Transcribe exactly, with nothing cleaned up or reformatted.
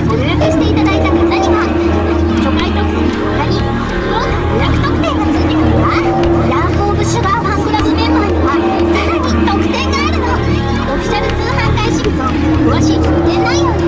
ご予約していただいた方には初回特典の他に豪華予約特典がついてくるわ。ランプオブシュガーファンクラブメンバーにはさらに特典があるの。オフィシャル通販開始日と詳しい特典内容